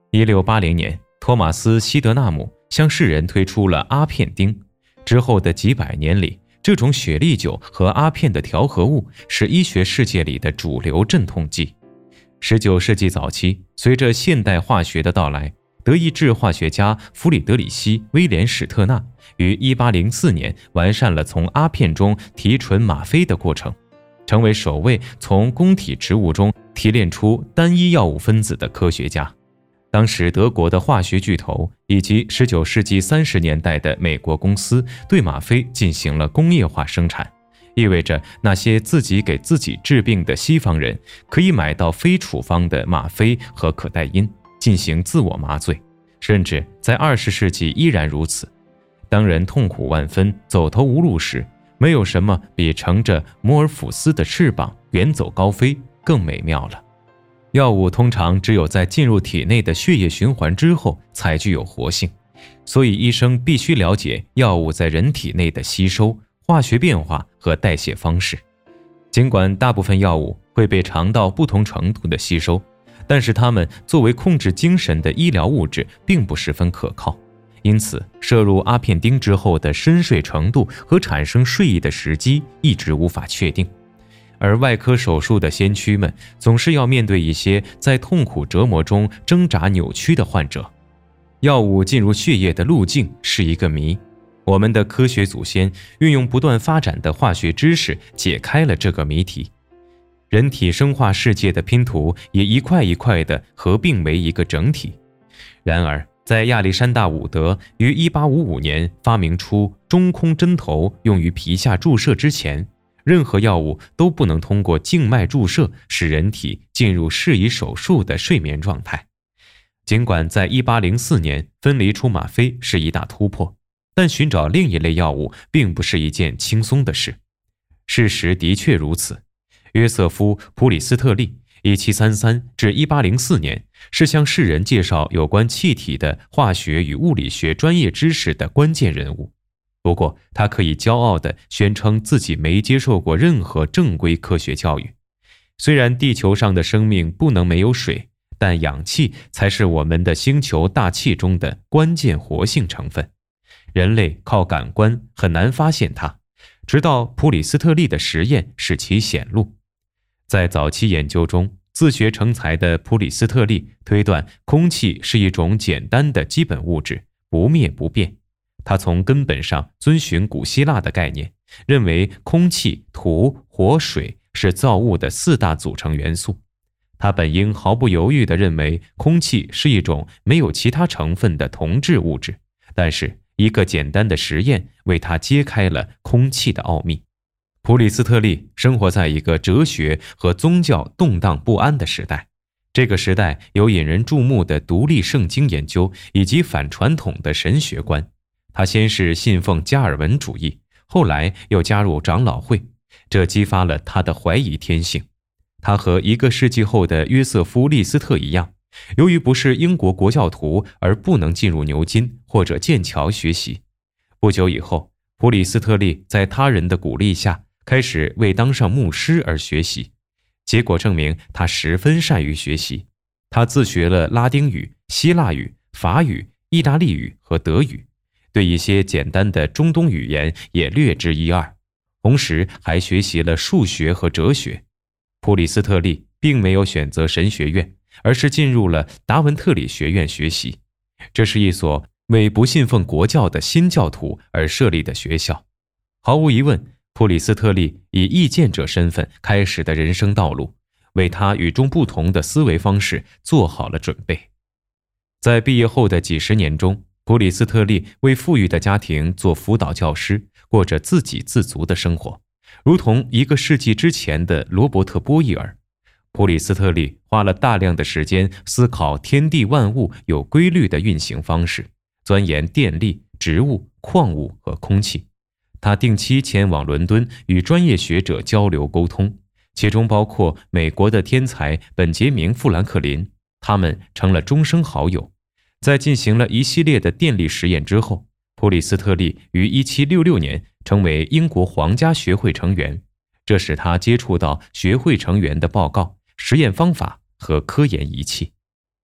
1680年，托马斯·希德纳姆向世人推出了阿片丁。之后的几百年里，这种雪莉酒和阿片的调和物是医学世界里的主流镇痛剂。19世纪早期，随着现代化学的到来，德意志化学家弗里德里希·威廉·史特纳于1804年完善了从阿片中提纯吗啡的过程，成为首位从宫体植物中提炼出单一药物分子的科学家。当时德国的化学巨头以及19世纪30年代的美国公司对吗啡进行了工业化生产，意味着那些自己给自己治病的西方人可以买到非处方的吗啡和可待因，进行自我麻醉，甚至在20世纪依然如此。当人痛苦万分、走投无路时，没有什么比乘着摩尔甫斯的翅膀远走高飞更美妙了。药物通常只有在进入体内的血液循环之后才具有活性，所以医生必须了解药物在人体内的吸收、化学变化和代谢方式。尽管大部分药物会被肠道不同程度的吸收，但是它们作为控制精神的医疗物质并不十分可靠，因此摄入阿片丁之后的深睡程度和产生睡意的时机一直无法确定。而外科手术的先驱们总是要面对一些在痛苦折磨中挣扎扭曲的患者。药物进入血液的路径是一个谜，我们的科学祖先运用不断发展的化学知识解开了这个谜题。人体生化世界的拼图也一块一块地合并为一个整体。然而，在亚历山大·伍德于1855年发明出中空针头用于皮下注射之前，任何药物都不能通过静脉注射使人体进入适宜手术的睡眠状态。尽管在1804年分离出吗啡是一大突破，但寻找另一类药物并不是一件轻松的事。事实的确如此。约瑟夫·普里斯特利1733至1804年是向世人介绍有关气体的化学与物理学专业知识的关键人物。不过，他可以骄傲地宣称自己没接受过任何正规科学教育。虽然地球上的生命不能没有水，但氧气才是我们的星球大气中的关键活性成分。人类靠感官很难发现它，直到普里斯特利的实验使其显露。在早期研究中，自学成才的普里斯特利推断空气是一种简单的基本物质，不灭不变。他从根本上遵循古希腊的概念，认为空气、土、火、水是造物的4大组成元素。他本应毫不犹豫地认为空气是一种没有其他成分的同质物质，但是一个简单的实验为他揭开了空气的奥秘。普里斯特利生活在一个哲学和宗教动荡不安的时代，这个时代有引人注目的独立圣经研究以及反传统的神学观。他先是信奉加尔文主义，后来又加入长老会，这激发了他的怀疑天性。他和1个世纪后的约瑟夫·利斯特一样，由于不是英国国教徒而不能进入牛津或者剑桥学习。不久以后，普里斯特利在他人的鼓励下开始为当上牧师而学习，结果证明他十分善于学习。他自学了拉丁语、希腊语、法语、意大利语和德语，对一些简单的中东语言也略知一二，同时还学习了数学和哲学。普里斯特利并没有选择神学院，而是进入了达文特里学院学习。这是一所为不信奉国教的新教徒而设立的学校。毫无疑问，普里斯特利以异见者身份开始的人生道路，为他与众不同的思维方式做好了准备。在毕业后的几十年中，普里斯特利为富裕的家庭做辅导教师，过着自给自足的生活，如同1个世纪之前的罗伯特·波义尔。普里斯特利花了大量的时间思考天地万物有规律的运行方式，钻研电力、植物、矿物和空气。他定期前往伦敦与专业学者交流沟通，其中包括美国的天才本杰明·富兰克林，他们成了终生好友。在进行了一系列的电力实验之后，普里斯特利于1766年成为英国皇家学会成员，这使他接触到学会成员的报告、实验方法和科研仪器。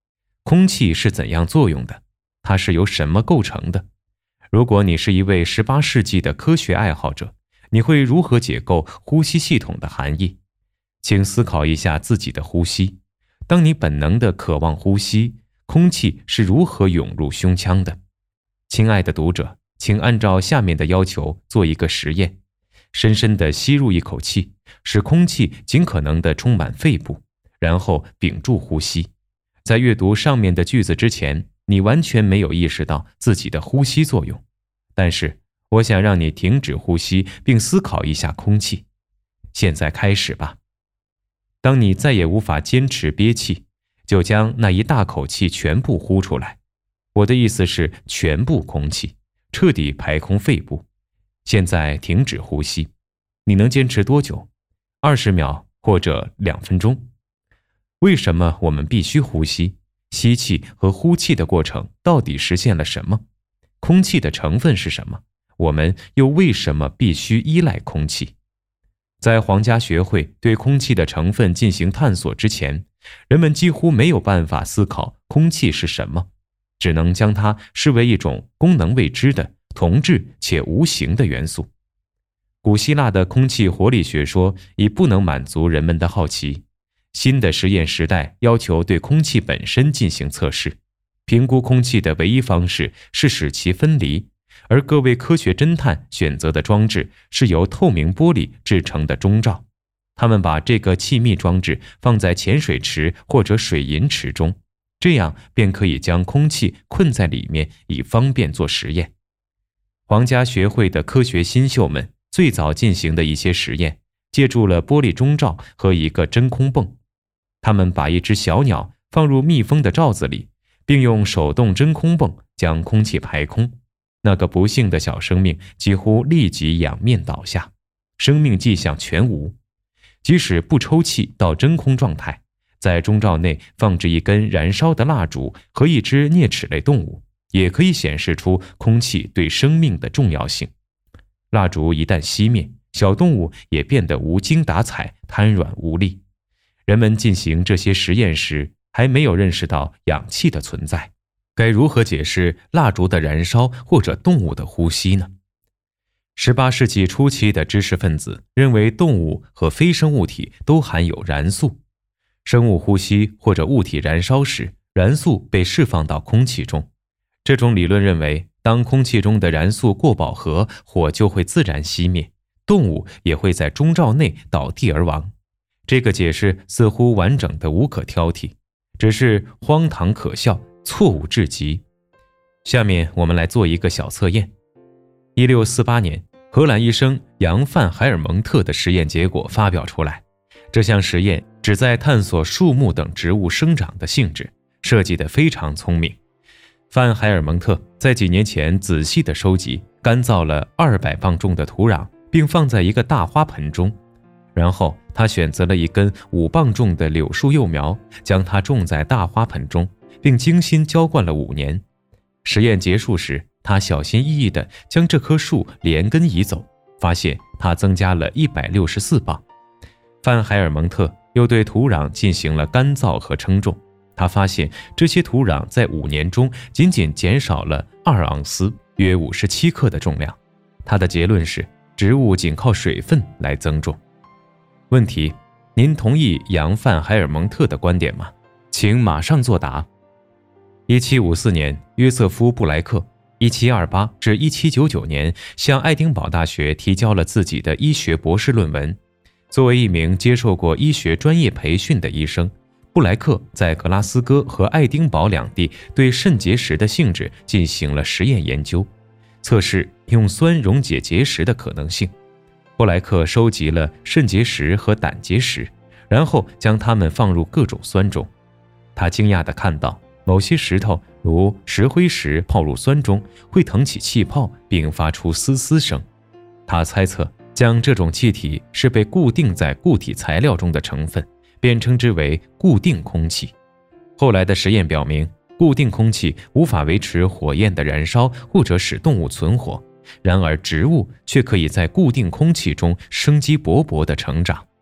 空气是怎样作用的？它是由什么构成的？如果你是一位18世纪的科学爱好者，你会如何解构呼吸系统的含义？请思考一下自己的呼吸。当你本能地渴望呼吸，空气是如何涌入胸腔的？亲爱的读者，请按照下面的要求做一个实验：深深地吸入一口气，使空气尽可能地充满肺部，然后屏住呼吸。在阅读上面的句子之前，你完全没有意识到自己的呼吸作用。但是，我想让你停止呼吸，并思考一下空气。现在开始吧。当你再也无法坚持憋气，就将那一大口气全部呼出来。我的意思是全部空气，彻底排空肺部。现在停止呼吸。你能坚持多久？20秒或者2分钟？为什么我们必须呼吸？吸气和呼气的过程到底实现了什么？空气的成分是什么？我们又为什么必须依赖空气？在皇家学会对空气的成分进行探索之前，人们几乎没有办法思考空气是什么，只能将它视为一种功能未知的、同质且无形的元素。古希腊的空气活力学说已不能满足人们的好奇。新的实验时代要求对空气本身进行测试。评估空气的唯一方式是使其分离，而各位科学侦探选择的装置是由透明玻璃制成的钟罩。他们把这个气密装置放在潜水池或者水银池中，这样便可以将空气困在里面，以方便做实验。皇家学会的科学新秀们最早进行的一些实验，借助了玻璃钟罩和一个真空泵。他们把一只小鸟放入密封的罩子里，并用手动真空泵将空气排空。那个不幸的小生命几乎立即仰面倒下，生命迹象全无。即使不抽气到真空状态，在钟罩内放置一根燃烧的蜡烛和一只啮齿类动物，也可以显示出空气对生命的重要性。蜡烛一旦熄灭，小动物也变得无精打采、瘫软无力。人们进行这些实验时，还没有认识到氧气的存在。该如何解释蜡烛的燃烧或者动物的呼吸呢？18世纪初期的知识分子认为动物和非生物体都含有燃素。生物呼吸或者物体燃烧时，燃素被释放到空气中。这种理论认为，当空气中的燃素过饱和，火就会自然熄灭，动物也会在钟罩内倒地而亡。这个解释似乎完整的无可挑剔，只是荒唐可笑，错误至极。下面我们来做一个小测验。1648年，荷兰医生杨范海尔蒙特的实验结果发表出来。这项实验旨在探索树木等植物生长的性质，设计得非常聪明。范海尔蒙特在几年前仔细地收集干燥了200磅重的土壤，并放在一个大花盆中。然后他选择了一根5磅重的柳树幼苗，将它种在大花盆中，并精心浇灌了5年。实验结束时，他小心翼翼地将这棵树连根移走，发现它增加了164磅。范海尔蒙特又对土壤进行了干燥和称重，他发现这些土壤在5年中仅仅减少了2盎司，约57克的重量。他的结论是，植物仅靠水分来增重。问题：您同意杨范海尔蒙特的观点吗？请马上作答。1754年，约瑟夫·布莱克1728至1799年向爱丁堡大学提交了自己的医学博士论文。作为一名接受过医学专业培训的医生，布莱克在格拉斯哥和爱丁堡两地对肾结石的性质进行了实验研究，测试用酸溶解结石的可能性。布莱克收集了肾结石和胆结石，然后将它们放入各种酸中。他惊讶地看到，某些石头如石灰石泡入酸中会腾起气泡并发出嘶嘶声。他猜测将这种气体是被固定在固体材料中的成分，便称之为固定空气。后来的实验表明，固定空气无法维持火焰的燃烧或者使动物存活，然而植物却可以在固定空气中生机勃勃地成长。